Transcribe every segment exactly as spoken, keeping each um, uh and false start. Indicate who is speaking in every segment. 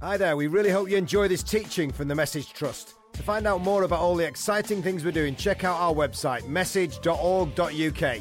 Speaker 1: Hi there, we really hope you enjoy this teaching from the Message Trust. To find out more about all the exciting things we're doing, check out our website, message dot org dot U K.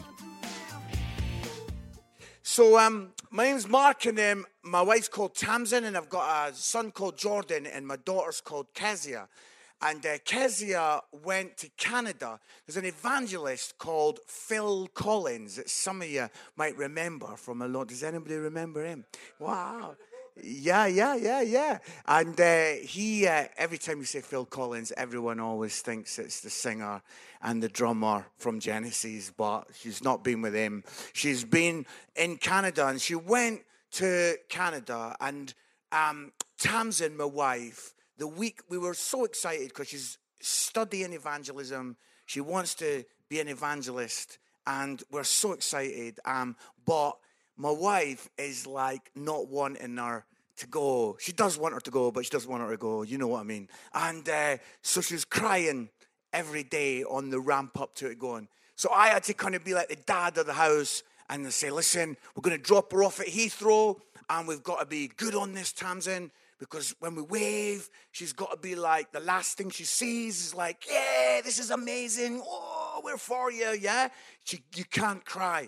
Speaker 2: So, um, my name's Mark, and um, my wife's called Tamsin, and I've got a son called Jordan, and my daughter's called Kezia. And uh, Kezia went to Canada. There's an evangelist called Phil Collins that some of you might remember from a lot. Does anybody remember him? Wow. Yeah, yeah, yeah, yeah. And uh, he, uh, every time you say Phil Collins, everyone always thinks it's the singer and the drummer from Genesis, but she's not been with him. She's been in Canada, and she went to Canada, and um, Tamsin, my wife, the week, we were so excited because she's studying evangelism. She wants to be an evangelist, and we're so excited. Um, but my wife is like not wanting her to go. She does want her to go, but she doesn't want her to go. You know what I mean? And uh, so she was crying every day on the ramp up to it going. So I had to kind of be like the dad of the house and say, listen, we're going to drop her off at Heathrow, and we've got to be good on this, Tamsin, because when we wave, she's got to be like, the last thing she sees is like, yeah, this is amazing. Oh, we're for you, yeah? She, you can't cry.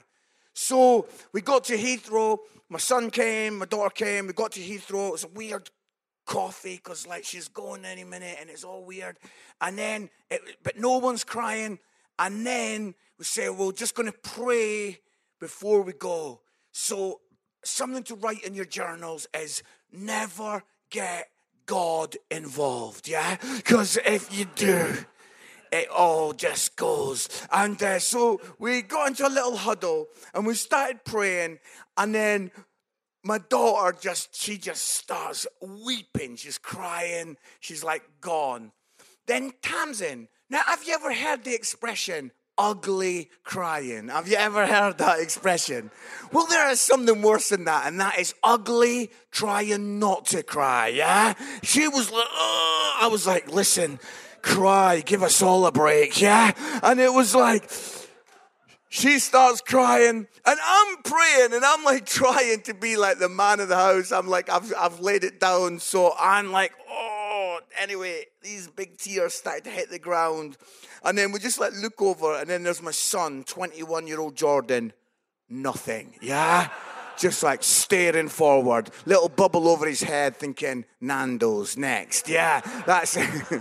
Speaker 2: So we got to Heathrow. My son came, my daughter came. We got to Heathrow. It was a weird coffee because, like, she's going any minute, and it's all weird. And then, it, but no one's crying. And then we say, well, we're just going to pray before we go. So something to write in your journals is never get God involved, yeah? Because if you do, it all just goes. And uh, so we got into a little huddle, and we started praying, and then my daughter just, she just starts weeping. She's crying. She's like gone. Then Tamsin. Now, have you ever heard the expression, ugly crying? Have you ever heard that expression? Well, there is something worse than that, and that is ugly trying not to cry, yeah? She was like, oh, I was like, listen, cry, give us all a break, yeah? And it was like, she starts crying, and I'm praying, and I'm like trying to be like the man of the house. I'm like, I've I've laid it down, so I'm like, oh, anyway, these big tears started to hit the ground. And then we just like look over, and then there's my son, twenty-one-year-old Jordan, nothing, yeah? Just like staring forward, little bubble over his head thinking, Nando's next, yeah? That's it.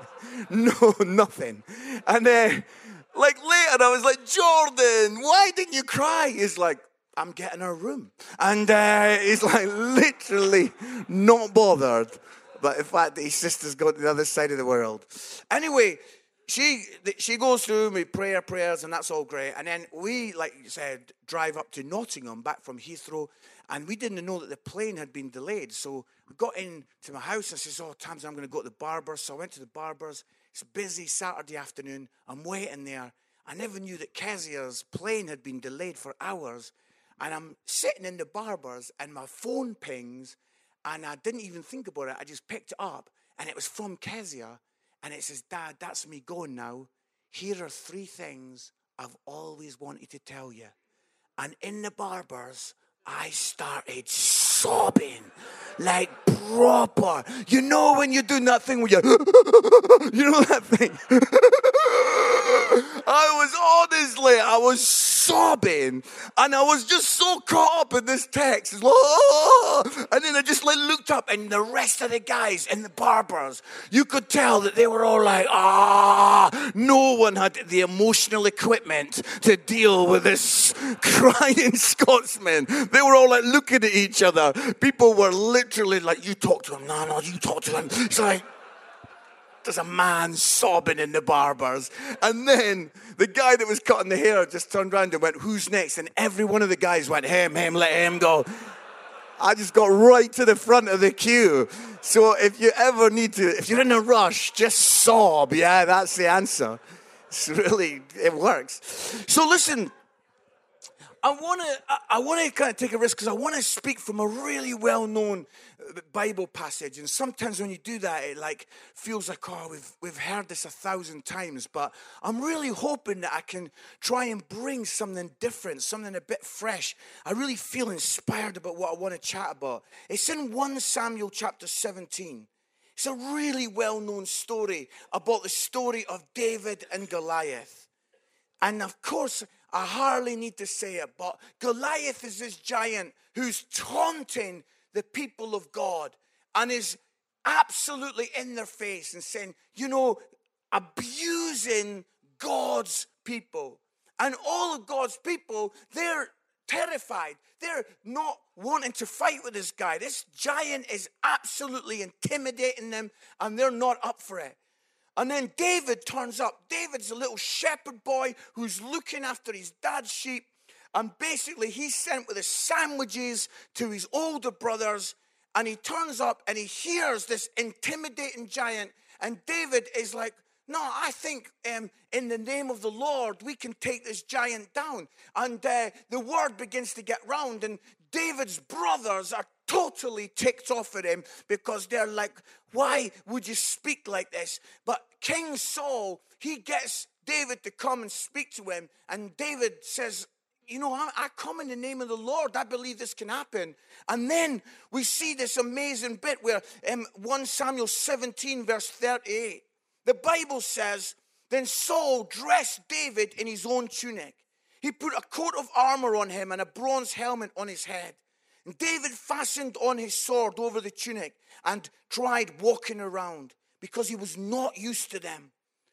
Speaker 2: No, nothing. And then, uh, like later, I was like, Jordan, why didn't you cry? He's like, I'm getting her room. And uh, he's like literally not bothered. But in fact, his sister's gone to the other side of the world. Anyway, she she goes through me prayer, prayers, and that's all great. And then we, like you said, drive up to Nottingham, back from Heathrow. And we didn't know that the plane had been delayed. So we got into my house. I says, oh, Tamsin, I'm going to go to the barber's. So I went to the barber's. It's busy Saturday afternoon. I'm waiting there. I never knew that Kezia's plane had been delayed for hours. And I'm sitting in the barber's, and my phone pings. And I didn't even think about it. I just picked it up. And it was from Kezia. And it says, Dad, that's me going now. Here are three things I've always wanted to tell you. And in the barber's, I started sobbing, like proper. You know when you're doing that thing where you, you know that thing? I was honestly, I was sobbing, and I was just so caught up in this text. It's like, oh! And then I just like looked up, and the rest of the guys in the barbers, you could tell that they were all like, ah, no one had the emotional equipment to deal with this crying Scotsman. They were all like looking at each other. People were literally like, you talk to him, no, no, you talk to him. It's like, there's a man sobbing in the barbers. And then the guy that was cutting the hair just turned around and went, who's next? And every one of the guys went, him, him, let him go. I just got right to the front of the queue. So if you ever need to, if you're in a rush, just sob. Yeah, that's the answer. It's really, it works. So listen, I want to I, I want to kind of take a risk because I want to speak from a really well-known Bible passage. And sometimes when you do that, it like feels like, oh, we've we've heard this a thousand times. But I'm really hoping that I can try and bring something different, something a bit fresh. I really feel inspired about what I want to chat about. It's in First Samuel chapter seventeen. It's a really well-known story about the story of David and Goliath. And of course, I hardly need to say it, but Goliath is this giant who's taunting the people of God and is absolutely in their face and saying, you know, abusing God's people. And all of God's people, they're terrified. They're not wanting to fight with this guy. This giant is absolutely intimidating them, and they're not up for it. And then David turns up. David's a little shepherd boy who's looking after his dad's sheep. And basically he's sent with his sandwiches to his older brothers. And he turns up and he hears this intimidating giant. And David is like, no, I think um, in the name of the Lord, we can take this giant down. And uh, the word begins to get round. And David's brothers are totally ticked off at him because they're like, why would you speak like this? But King Saul, he gets David to come and speak to him. And David says, you know, I, I come in the name of the Lord. I believe this can happen. And then we see this amazing bit where um, First Samuel seventeen, verse thirty-eight. The Bible says, then Saul dressed David in his own tunic. He put a coat of armor on him and a bronze helmet on his head. And David fastened on his sword over the tunic and tried walking around because he was not used to them.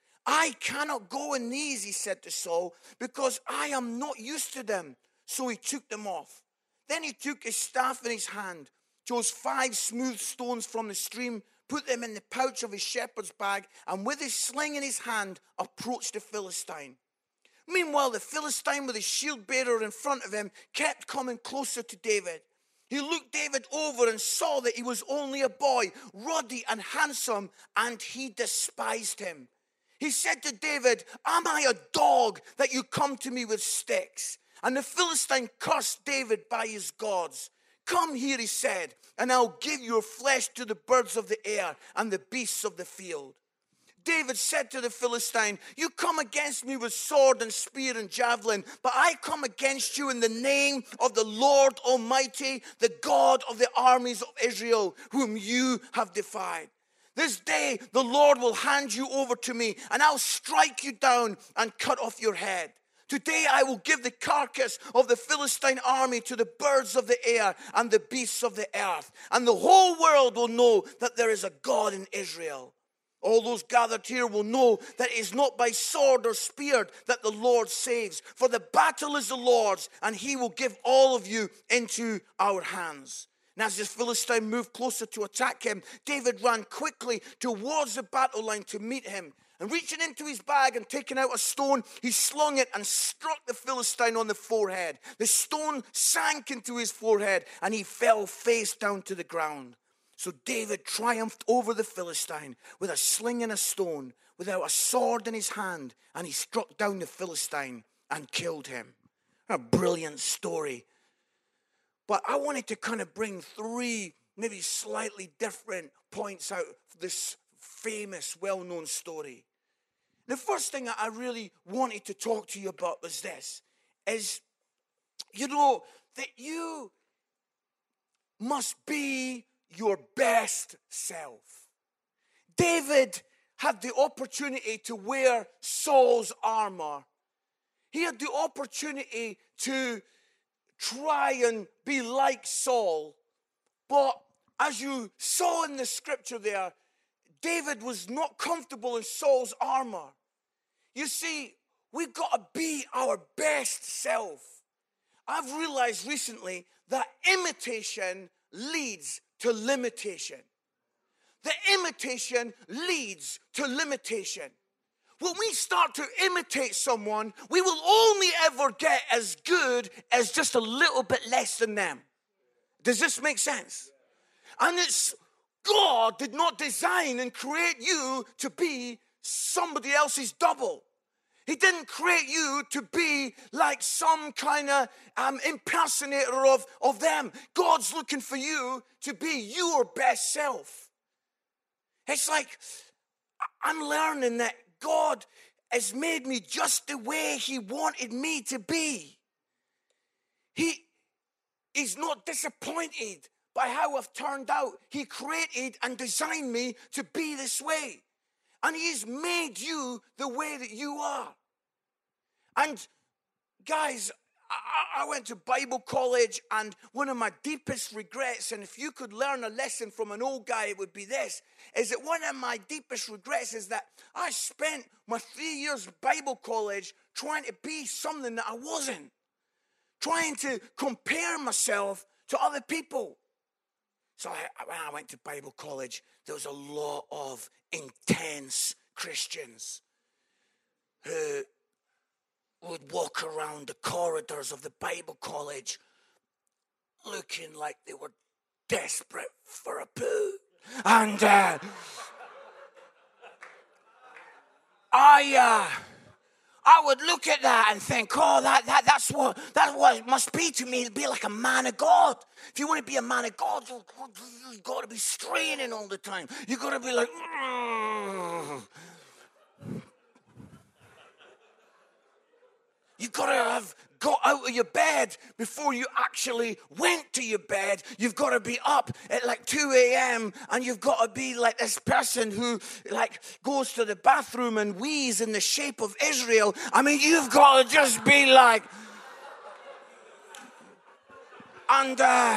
Speaker 2: I cannot go in these, he said to Saul, because I am not used to them. So he took them off. Then he took his staff in his hand, chose five smooth stones from the stream, put them in the pouch of his shepherd's bag, and with his sling in his hand, approached the Philistine. Meanwhile, the Philistine with his shield bearer in front of him kept coming closer to David. He looked David over and saw that he was only a boy, ruddy and handsome, and he despised him. He said to David, am I a dog that you come to me with sticks? And the Philistine cursed David by his gods. Come here, he said, and I'll give your flesh to the birds of the air and the beasts of the field. David said to the Philistine, you come against me with sword and spear and javelin, but I come against you in the name of the Lord Almighty, the God of the armies of Israel, whom you have defied. This day the Lord will hand you over to me, and I'll strike you down and cut off your head. Today I will give the carcass of the Philistine army to the birds of the air and the beasts of the earth, and the whole world will know that there is a God in Israel. All those gathered here will know that it is not by sword or spear that the Lord saves, for the battle is the Lord's, and he will give all of you into our hands. And as the Philistine moved closer to attack him, David ran quickly towards the battle line to meet him. And reaching into his bag and taking out a stone, he slung it and struck the Philistine on the forehead. The stone sank into his forehead, and he fell face down to the ground. So David triumphed over the Philistine with a sling and a stone, without a sword in his hand, and he struck down the Philistine and killed him. A brilliant story. But I wanted to kind of bring three maybe slightly different points out of this famous, well-known story. The first thing I really wanted to talk to you about was this, is, you know, that you must be your best self. David had the opportunity to wear Saul's armor. He had the opportunity to try and be like Saul. But as you saw in the scripture there, David was not comfortable in Saul's armor. You see, we've got to be our best self. I've realized recently that imitation leads to limitation. The imitation leads to limitation. When we start to imitate someone, we will only ever get as good as just a little bit less than them. Does this make sense? And it's God did not design and create you to be somebody else's double. He didn't create you to be like some kind of um, impersonator of, of them. God's looking for you to be your best self. It's like I'm learning that God has made me just the way he wanted me to be. He, he's not disappointed by how I've turned out. He created and designed me to be this way. And he's made you the way that you are. And guys, I, I went to Bible college, and one of my deepest regrets, and if you could learn a lesson from an old guy, it would be this, is that one of my deepest regrets is that I spent my three years of Bible college trying to be something that I wasn't. Trying to compare myself to other people. So I, when I went to Bible college, there was a lot of intense Christians who would walk around the corridors of the Bible college looking like they were desperate for a poo. And uh, I... Uh, I would look at that and think, oh, that, that that's what that's what it must be to me, to be like a man of God. If you want to be a man of God, you, you've got to be straining all the time. You've got to be like, mm. You've got to have got out of your bed before you actually went to your bed. You've got to be up at like two a.m. and you've got to be like this person who like goes to the bathroom and wheezes in the shape of Israel. I mean, you've got to just be like... And uh,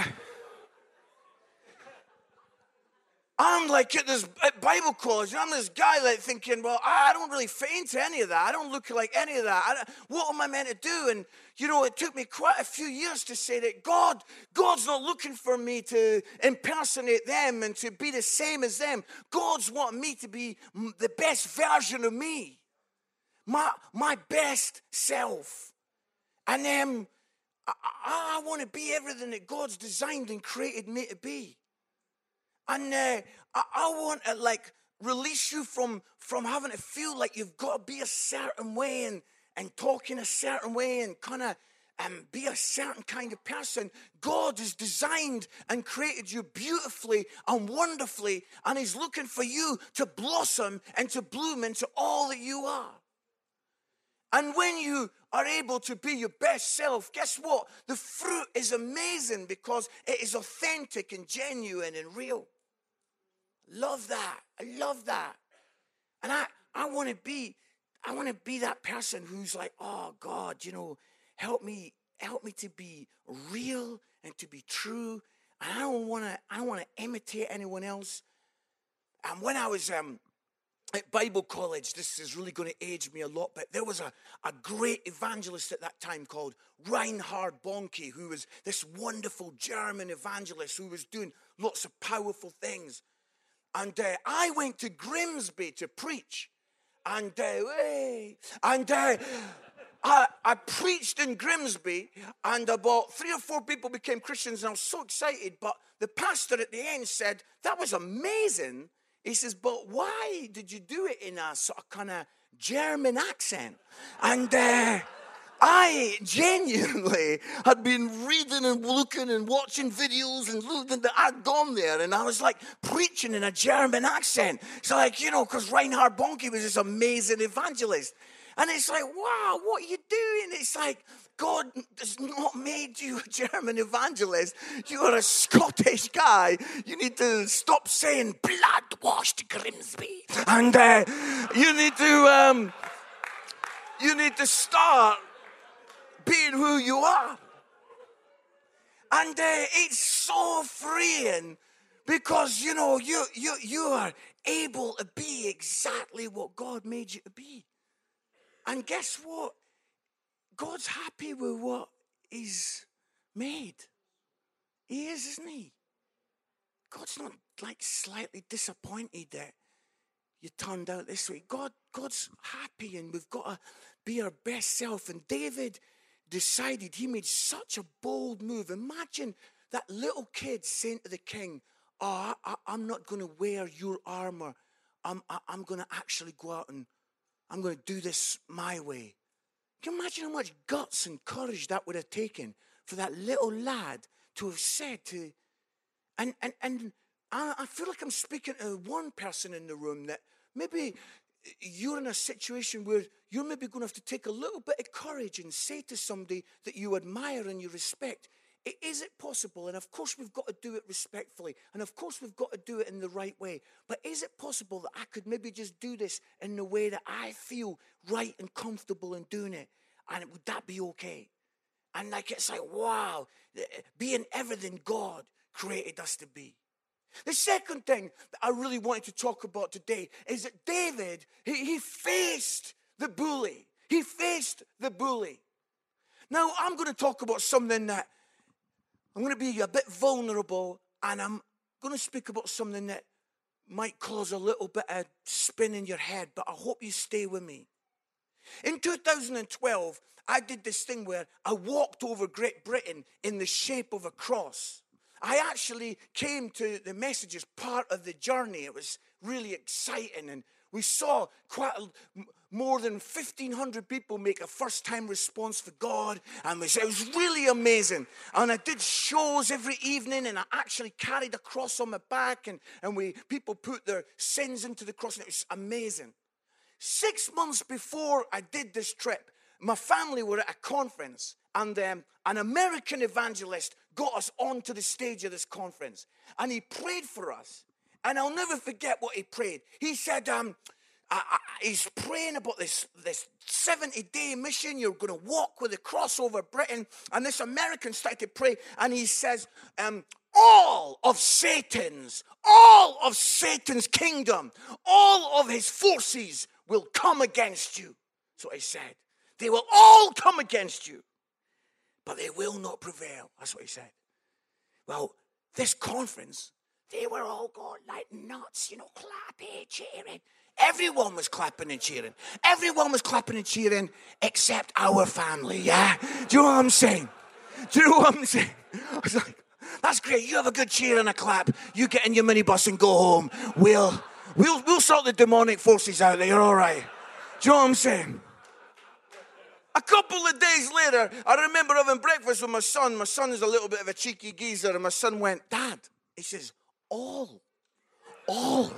Speaker 2: I'm like at this at Bible college, and I'm this guy like thinking, well, I don't really fit into any of that. I don't look like any of that. I, what am I meant to do? And, you know, it took me quite a few years to say that God, God's not looking for me to impersonate them and to be the same as them. God's wanting me to be the best version of me, my, my best self. And then I, I want to be everything that God's designed and created me to be. And uh, I, I want to, like, release you from, from having to feel like you've got to be a certain way and, and talk in a certain way and kind of um, be a certain kind of person. God has designed and created you beautifully and wonderfully, and he's looking for you to blossom and to bloom into all that you are. And when you are able to be your best self, guess what? The fruit is amazing because it is authentic and genuine and real. Love that. I love that. And I, I want to be, I want to be that person who's like, oh God, you know, help me, help me to be real and to be true. And I don't want to, I don't want to imitate anyone else. And when I was um, at Bible college, this is really going to age me a lot, but there was a, a great evangelist at that time called Reinhard Bonnke, who was this wonderful German evangelist who was doing lots of powerful things. And uh, I went to Grimsby to preach. And, uh, hey, and uh, I, I preached in Grimsby, and about three or four people became Christians, and I was so excited. But the pastor at the end said, that was amazing. He says, but why did you do it in a sort of kind of German accent? And uh, I genuinely had been reading and looking and watching videos and looking that I'd gone there, and I was like preaching in a German accent. It's like, you know, because Reinhard Bonnke was this amazing evangelist. And it's like, wow, what are you doing? It's like, God has not made you a German evangelist. You are a Scottish guy. You need to stop saying blood-washed Grimsby. And uh, you need to, um, you need to start being who you are. And uh, it's so freeing because, you know, you, you, you are able to be exactly what God made you to be. And guess what? God's happy with what he's made. He is, isn't he? God's not like slightly disappointed that you turned out this way. God, God's happy, and we've got to be our best self. And David decided, he made such a bold move. Imagine that little kid saying to the king, oh, I, I'm not going to wear your armor. I'm, I, I'm going to actually go out and I'm going to do this my way. Can you imagine how much guts and courage that would have taken for that little lad to have said to, and and and I, I feel like I'm speaking to one person in the room that maybe you're in a situation where you're maybe going to have to take a little bit of courage and say to somebody that you admire and you respect, is it possible? And of course we've got to do it respectfully. And of course we've got to do it in the right way. But is it possible that I could maybe just do this in the way that I feel right and comfortable in doing it? And would that be okay? And like it's like, wow, being everything God created us to be. The second thing that I really wanted to talk about today is that David, he, he faced the bully. He faced the bully. Now, I'm going to talk about something that I'm going to be a bit vulnerable, and I'm going to speak about something that might cause a little bit of spin in your head, but I hope you stay with me. In two thousand twelve, I did this thing where I walked over Great Britain in the shape of a cross. I actually came to the message as part of the journey. It was really exciting, and we saw quite a, more than fifteen hundred people make a first-time response for God, and it was really amazing. And I did shows every evening, and I actually carried a cross on my back, and, and we people put their sins into the cross, and it was amazing. Six months before I did this trip, my family were at a conference, and um, an American evangelist got us onto the stage of this conference, and he prayed for us. And I'll never forget what he prayed. He said, um, I, I, he's praying about this, this seventy-day mission. You're going to walk with a cross over Britain. And this American started to pray, and he says, um, all of Satan's, all of Satan's kingdom, all of his forces will come against you. So he said, they will all come against you, but they will not prevail. That's what he said. Well, this conference, they were all going like nuts, you know, clapping, cheering. Everyone was clapping and cheering. Everyone was clapping and cheering except our family, yeah? Do you know what I'm saying? Do you know what I'm saying? I was like, that's great. You have a good cheer and a clap. You get in your minibus and go home. We'll, we'll, we'll sort the demonic forces out there. You're all right. Do you know what I'm saying? A couple of days later, I remember having breakfast with my son. My son is a little bit of a cheeky geezer, and my son went, Dad, he says, all, all.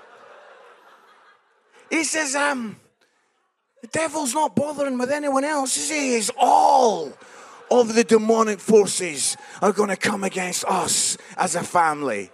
Speaker 2: He says, um, the devil's not bothering with anyone else, is he? He's all of the demonic forces are going to come against us as a family.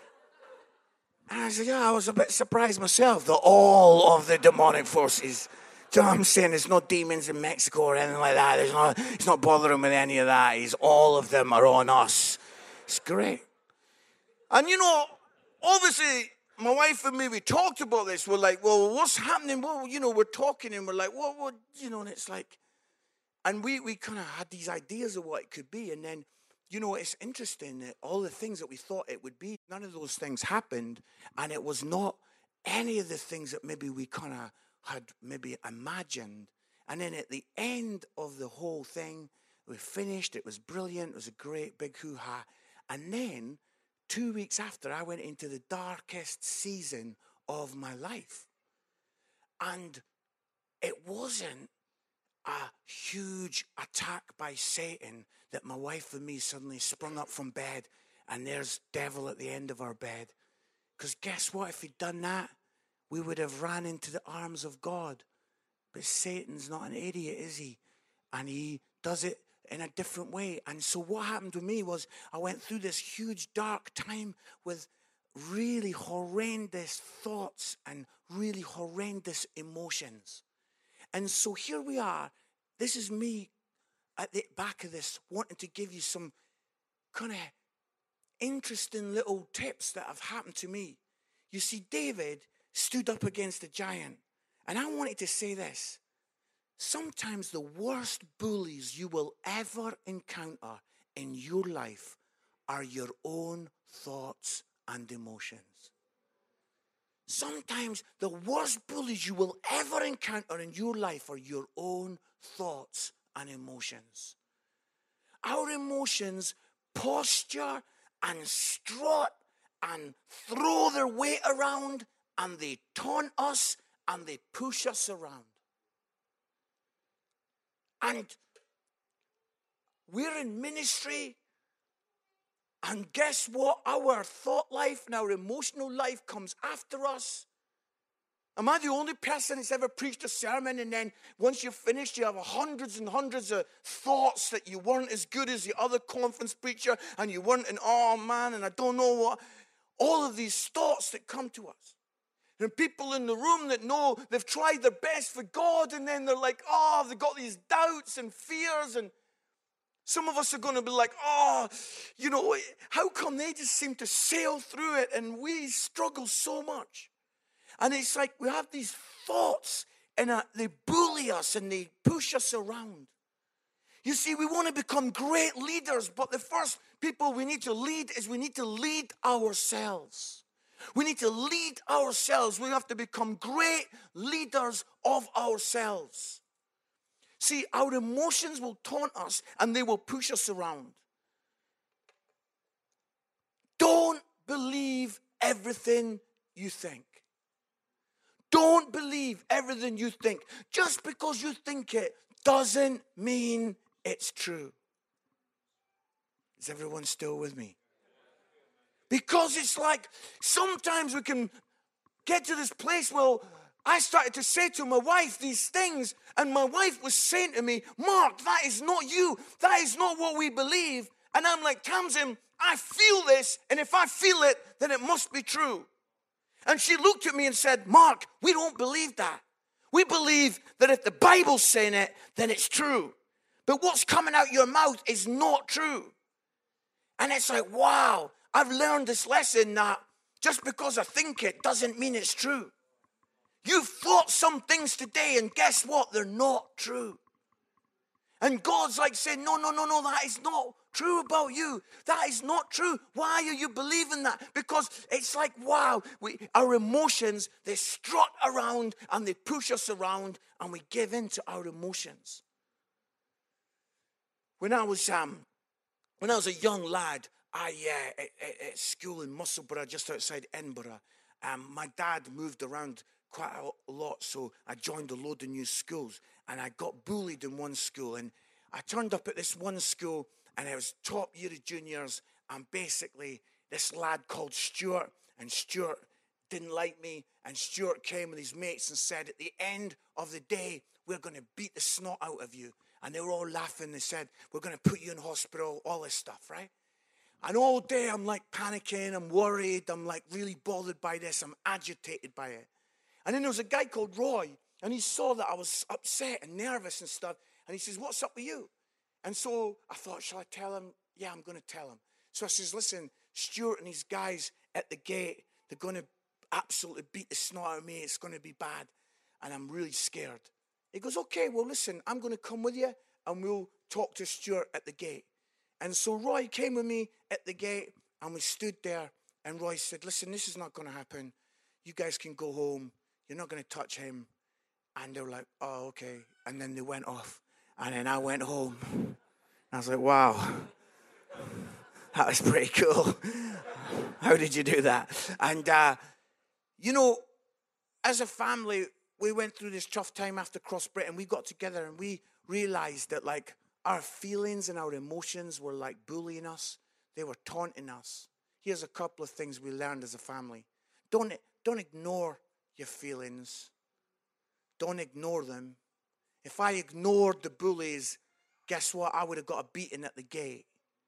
Speaker 2: And I said, yeah, I was a bit surprised myself that all of the demonic forces. So I'm saying there's no demons in Mexico or anything like that. There's not, he's not bothering with any of that. He's all of them are on us. It's great. And you know, obviously, my wife and me, we talked about this. We're like, well, what's happening? Well, you know, we're talking and we're like, what, what, you know, and it's like, and we, we kind of had these ideas of what it could be. And then, you know, it's interesting that all the things that we thought it would be, none of those things happened. And it was not any of the things that maybe we kind of had maybe imagined. And then at the end of the whole thing, we finished. It was brilliant. It was a great big hoo-ha. And then two weeks after, I went into the darkest season of my life. And it wasn't a huge attack by Satan that my wife and me suddenly sprung up from bed and there's devil at the end of our bed. Because guess what? If he'd done that, we would have ran into the arms of God. But Satan's not an idiot, is he? And he does it in a different way. And so what happened with me was I went through this huge dark time with really horrendous thoughts and really horrendous emotions. And so here we are. This is me at the back of this, wanting to give you some kind of interesting little tips that have happened to me. You see, David stood up against a giant. And I wanted to say this. Sometimes the worst bullies you will ever encounter in your life are your own thoughts and emotions. Sometimes the worst bullies you will ever encounter in your life are your own thoughts and emotions. Our emotions posture and strut and throw their weight around, and they taunt us and they push us around. And we're in ministry. And guess what? Our thought life and our emotional life comes after us. Am I the only person that's ever preached a sermon and then once you're finished, you have hundreds and hundreds of thoughts that you weren't as good as the other conference preacher and you weren't, and oh man, and I don't know what. All of these thoughts that come to us. And people in the room that know they've tried their best for God and then they're like, oh, they've got these doubts and fears, and some of us are going to be like, oh, you know, how come they just seem to sail through it and we struggle so much? And it's like we have these thoughts and uh, they bully us and they push us around. You see, we want to become great leaders, but the first people we need to lead is we need to lead ourselves. We need to lead ourselves. We have to become great leaders of ourselves. See, our emotions will taunt us and they will push us around. Don't believe everything you think. Don't believe everything you think. Just because you think it doesn't mean it's true. Is everyone still with me? Because it's like sometimes we can get to this place where I started to say to my wife these things, and my wife was saying to me, Mark, that is not you. That is not what we believe. And I'm like, Tamsin, I feel this, and if I feel it, then it must be true. And she looked at me and said, Mark, we don't believe that. We believe that if the Bible's saying it, then it's true. But what's coming out your mouth is not true. And it's like, wow, I've learned this lesson that just because I think it doesn't mean it's true. You've thought some things today, and guess what? They're not true. And God's like saying, no, no, no, no, that is not true about you. That is not true. Why are you believing that? Because it's like, wow, we, our emotions, they strut around and they push us around and we give in to our emotions. When I was um, when I was a young lad, I uh, at, at school in Musselburgh, just outside Edinburgh, um, my dad moved around quite a lot, so I joined a load of new schools, and I got bullied in one school, and I turned up at this one school, and I was top year of juniors, and basically this lad called Stuart, and Stuart didn't like me, and Stuart came with his mates and said, at the end of the day, we're going to beat the snot out of you. And they were all laughing. They said, we're going to put you in hospital, all this stuff, right? And all day I'm like panicking, I'm worried, I'm like really bothered by this, I'm agitated by it. And then there was a guy called Roy, and he saw that I was upset and nervous and stuff, and he says, what's up with you? And so I thought, shall I tell him? Yeah, I'm going to tell him. So I says, listen, Stuart and his guys at the gate, they're going to absolutely beat the snot out of me. It's going to be bad, and I'm really scared. He goes, okay, well, listen, I'm going to come with you, and we'll talk to Stuart at the gate. And so Roy came with me at the gate, and we stood there, and Roy said, listen, this is not going to happen. You guys can go home. You're not going to touch him. And they were like, oh, okay. And then they went off. And then I went home. And I was like, wow, that was pretty cool. How did you do that? And, uh, you know, as a family, we went through this tough time after Cross Britain. We got together and we realized that, like, our feelings and our emotions were, like, bullying us. They were taunting us. Here's a couple of things we learned as a family. Don't, don't ignore your feelings. Don't ignore them. If I ignored the bullies, guess what? I would have got a beating at the gate.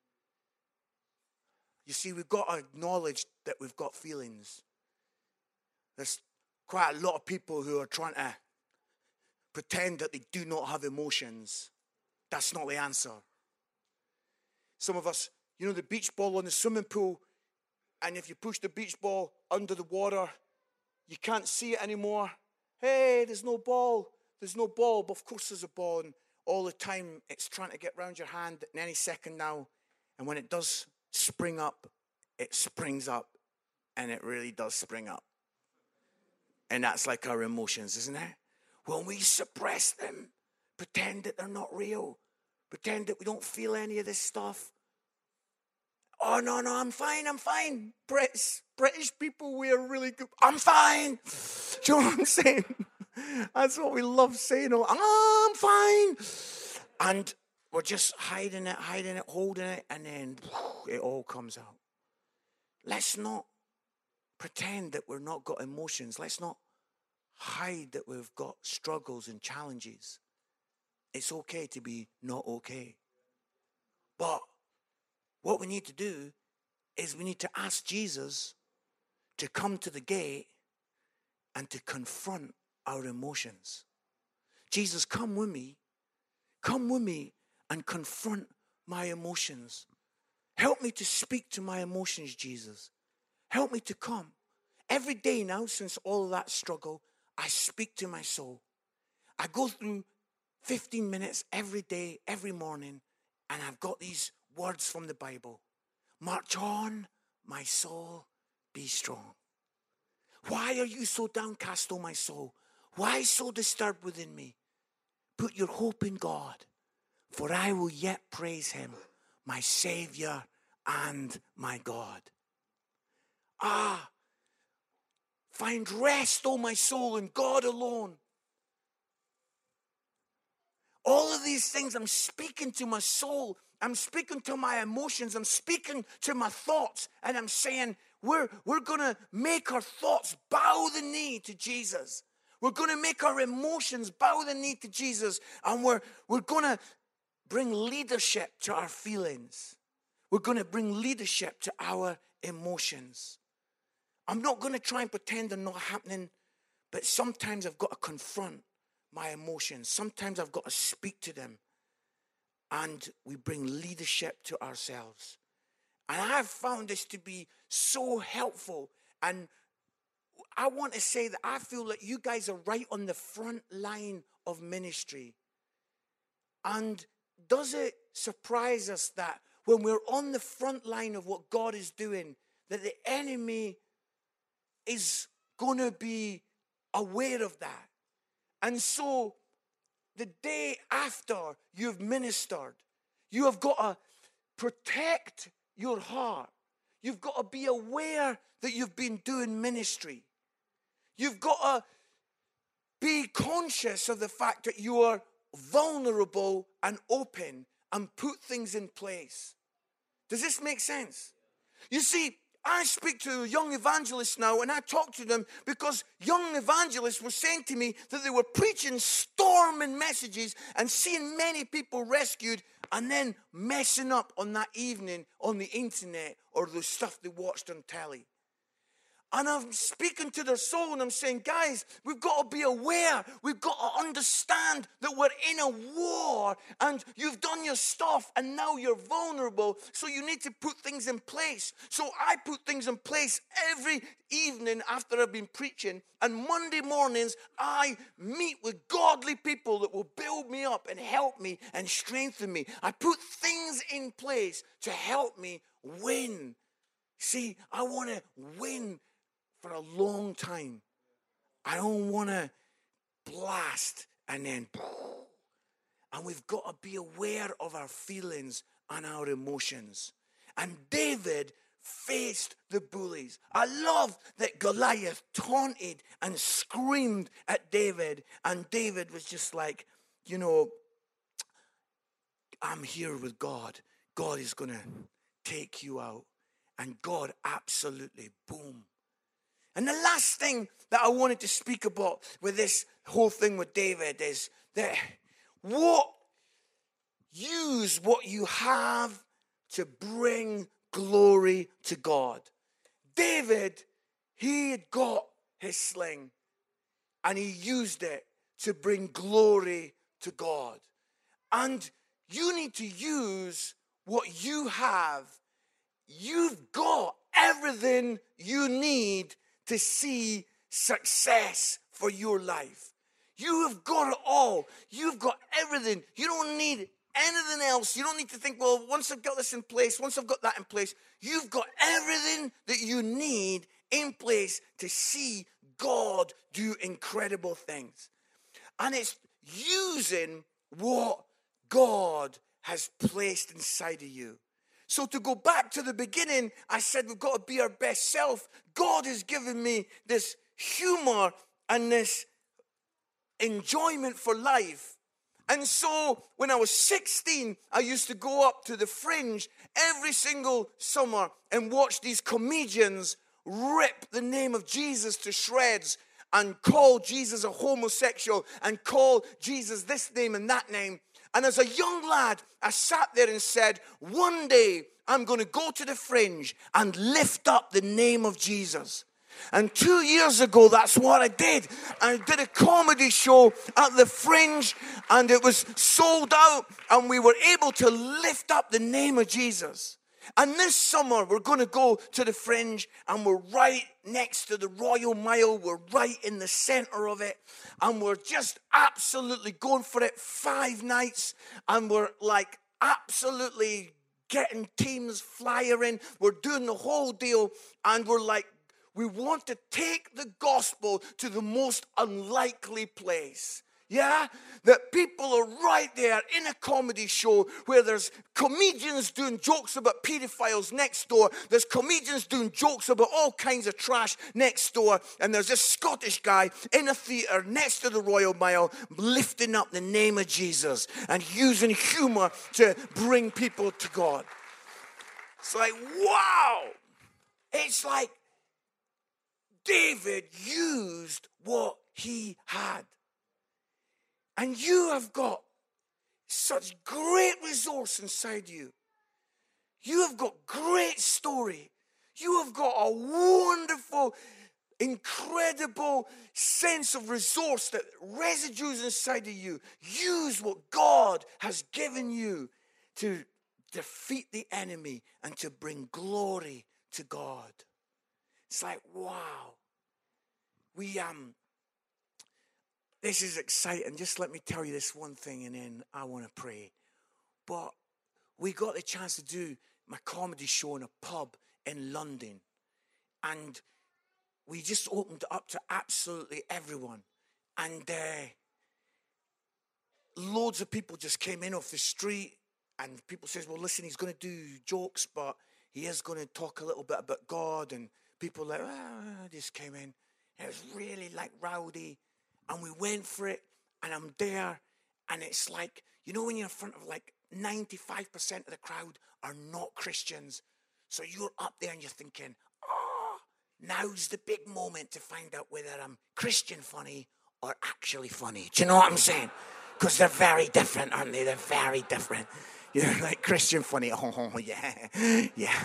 Speaker 2: You see, we've got to acknowledge that we've got feelings. There's quite a lot of people who are trying to pretend that they do not have emotions. That's not the answer. Some of us, you know, the beach ball in the swimming pool, and if you push the beach ball under the water, you can't see it anymore. Hey, there's no ball. There's no ball, but of course there's a ball, and all the time it's trying to get round your hand in any second now. And when it does spring up, it springs up, and it really does spring up. And that's like our emotions, isn't it? When we suppress them, pretend that they're not real, pretend that we don't feel any of this stuff. Oh, no, no, I'm fine, I'm fine. British, British people, we are really good. I'm fine. Do you know what I'm saying? That's what we love saying. Oh, I'm fine. And we're just hiding it, hiding it, holding it, and then it all comes out. Let's not pretend that we've not got emotions. Let's not hide that we've got struggles and challenges. It's okay to be not okay. But what we need to do is we need to ask Jesus to come to the gate and to confront our emotions. Jesus, come with me. Come with me and confront my emotions. Help me to speak to my emotions, Jesus. Help me to come. Every day now, since all that struggle, I speak to my soul. I go through fifteen minutes every day, every morning, and I've got these words from the Bible. March on, my soul, be strong. Why are you so downcast, O my soul? Why so disturbed within me? Put your hope in God, for I will yet praise him, my Savior and my God. Ah, find rest, O my soul, in God alone. All of these things, I'm speaking to my soul. I'm speaking to my emotions. I'm speaking to my thoughts. And I'm saying, we're, we're going to make our thoughts bow the knee to Jesus. We're going to make our emotions bow the knee to Jesus. And we're, we're going to bring leadership to our feelings. We're going to bring leadership to our emotions. I'm not going to try and pretend they're not happening, but sometimes I've got to confront my emotions. Sometimes I've got to speak to them. And we bring leadership to ourselves. And I've found this to be so helpful. And I want to say that I feel like you guys are right on the front line of ministry. And does it surprise us that when we're on the front line of what God is doing, that the enemy is going to be aware of that? And so the day after you've ministered, you have got to protect your heart. You've got to be aware that you've been doing ministry. You've got to be conscious of the fact that you are vulnerable and open and put things in place. Does this make sense? You see, I speak to young evangelists now, and I talk to them because young evangelists were saying to me that they were preaching storming messages and seeing many people rescued and then messing up on that evening on the internet or the stuff they watched on telly. And I'm speaking to their soul and I'm saying, guys, we've got to be aware. We've got to understand that we're in a war and you've done your stuff and now you're vulnerable. So you need to put things in place. So I put things in place every evening after I've been preaching. And Monday mornings, I meet with godly people that will build me up and help me and strengthen me. I put things in place to help me win. See, I want to win for a long time. I don't want to blast and then, and we've got to be aware of our feelings and our emotions. And David faced the bullies. I love that Goliath taunted and screamed at David, and David was just like, you know, I'm here with God. God is going to take you out. And God absolutely, boom. And the last thing that I wanted to speak about with this whole thing with David is that what, use what you have to bring glory to God. David, he had got his sling and he used it to bring glory to God. And you need to use what you have. You've got everything you need to see success for your life. You have got it all. You've got everything. You don't need anything else. You don't need to think, well, once I've got this in place, once I've got that in place, you've got everything that you need in place to see God do incredible things. And it's using what God has placed inside of you. So to go back to the beginning, I said we've got to be our best self. God has given me this humor and this enjoyment for life. And so when I was sixteen, I used to go up to the Fringe every single summer and watch these comedians rip the name of Jesus to shreds and call Jesus a homosexual and call Jesus this name and that name. And as a young lad, I sat there and said, one day I'm going to go to the Fringe and lift up the name of Jesus. And two years ago, that's what I did. I did a comedy show at the Fringe, and it was sold out, and we were able to lift up the name of Jesus. And this summer, we're going to go to the Fringe, and we're right next to the Royal Mile. We're right in the center of it, and we're just absolutely going for it. Five nights, and we're like absolutely getting teams flying. We're doing the whole deal, and we're like, we want to take the gospel to the most unlikely place. Yeah? That people are right there in a comedy show where there's comedians doing jokes about pedophiles next door. There's comedians doing jokes about all kinds of trash next door. And there's this Scottish guy in a theatre next to the Royal Mile lifting up the name of Jesus and using humor to bring people to God. It's like, wow! It's like David used what he had. And you have got such great resource inside you. You have got great story. You have got a wonderful, incredible sense of resource that residues inside of you. Use what God has given you to defeat the enemy and to bring glory to God. It's like, wow. We, um, this is exciting. Just let me tell you this one thing and then I want to pray. But we got the chance to do my comedy show in a pub in London. And we just opened it up to absolutely everyone. And uh, loads of people just came in off the street. And people says, well, listen, he's going to do jokes, but he is going to talk a little bit about God. And people like, ah, just came in. It was really like rowdy. And we went for it. And I'm there. And it's like, you know, when you're in front of like ninety-five percent of the crowd are not Christians. So you're up there and you're thinking, oh, now's the big moment to find out whether I'm Christian funny or actually funny. Do you know what I'm saying? Because they're very different, aren't they? They're very different. You're like Christian funny. Oh, yeah. Yeah.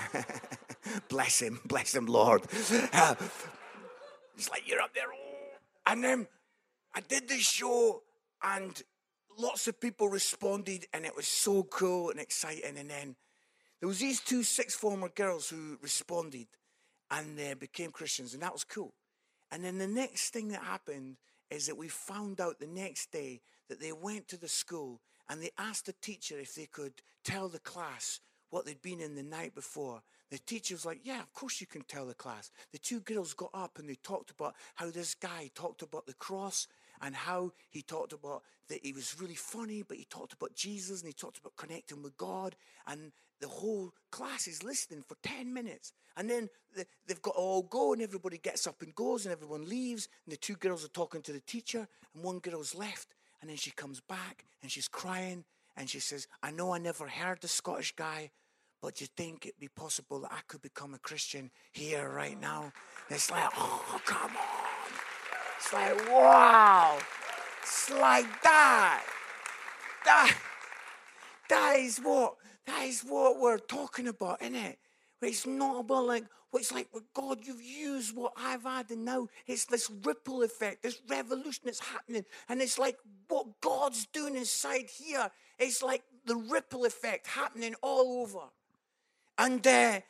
Speaker 2: Bless him. Bless him, Lord. Uh, it's like you're up there. Oh. And then I did this show and lots of people responded and it was so cool and exciting. And then there was these two sixth former girls who responded and they became Christians, and that was cool. And then the next thing that happened is that we found out the next day that they went to the school and they asked the teacher if they could tell the class what they'd been in the night before. The teacher was like, yeah, of course you can tell the class. The two girls got up and they talked about how this guy talked about the cross and how he talked about that he was really funny, but he talked about Jesus and he talked about connecting with God. And the whole class is listening for ten minutes. And then they've got to all go and everybody gets up and goes and everyone leaves. And the two girls are talking to the teacher and one girl's left. And then she comes back and she's crying and she says, I know I never heard the Scottish guy, but do you think it'd be possible that I could become a Christian here right now? And it's like, oh, come on. It's like, wow. It's like that. That, that is what, that is what we're talking about, isn't it? It's not about like, well, it's like, well, God, you've used what I've had, and now it's this ripple effect, this revolution that's happening. And it's like what God's doing inside here. It's like the ripple effect happening all over. And uh,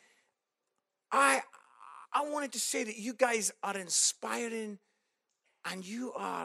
Speaker 2: I, I wanted to say that you guys are inspiring, and you are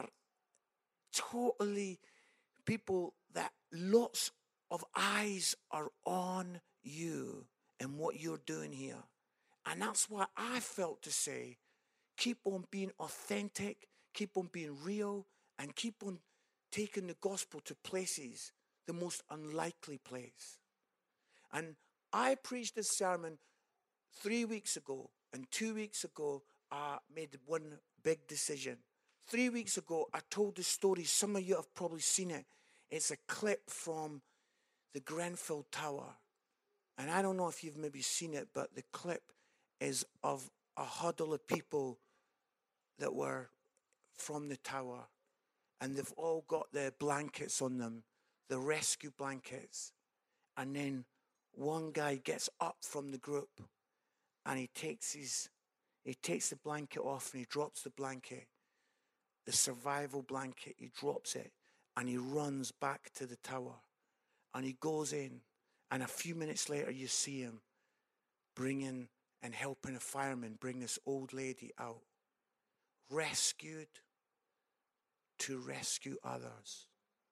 Speaker 2: totally people that lots of eyes are on you and what you're doing here. And that's why I felt to say, keep on being authentic, keep on being real, and keep on taking the gospel to places, the most unlikely place. And I preached this sermon three weeks ago, and two weeks ago, I made one big decision. Three weeks ago, I told the story. Some of you have probably seen it. It's a clip from the Grenfell Tower. And I don't know if you've maybe seen it, but the clip is of a huddle of people that were from the tower. And they've all got their blankets on them, the rescue blankets. And then one guy gets up from the group and he takes his, he takes the blanket off and he drops the blanket, the survival blanket, he drops it and he runs back to the tower. And he goes in, and a few minutes later you see him bringing and helping a fireman bring this old lady out, rescued to rescue others,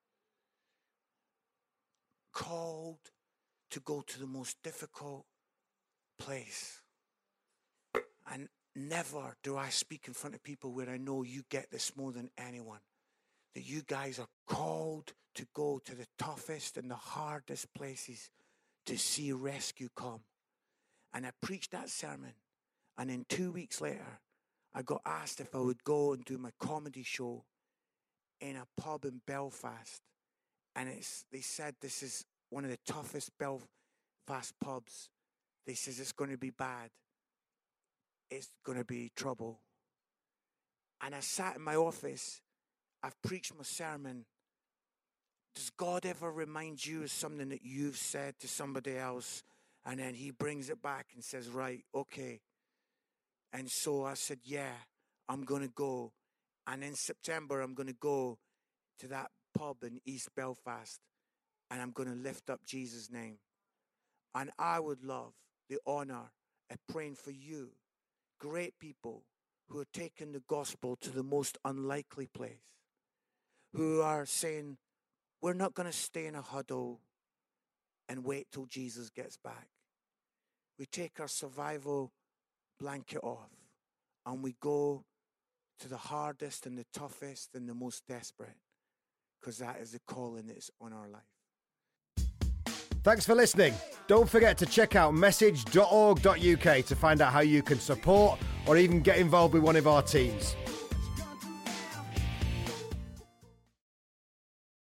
Speaker 2: called to go to the most difficult place. And never do I speak in front of people where I know you get this more than anyone, that you guys are called to go to the toughest and the hardest places to see rescue come. And I preached that sermon, and then two weeks later, I got asked if I would go and do my comedy show in a pub in Belfast. And it's they said this is one of the toughest Belfast pubs. They says it's going to be bad. It's going to be trouble. And I sat in my office. I've preached my sermon. Does God ever remind you of something that you've said to somebody else? And then he brings it back and says, right, okay. And so I said, yeah, I'm going to go. And in September, I'm going to go to that pub in East Belfast. And I'm going to lift up Jesus' name. And I would love the honor of praying for you, great people who are taking the gospel to the most unlikely place, who are saying, we're not going to stay in a huddle and wait till Jesus gets back. We take our survival blanket off and we go to the hardest and the toughest and the most desperate, because that is the calling that's on our life.
Speaker 1: Thanks for listening. Don't forget to check out message dot org dot U K to find out how you can support or even get involved with one of our teams.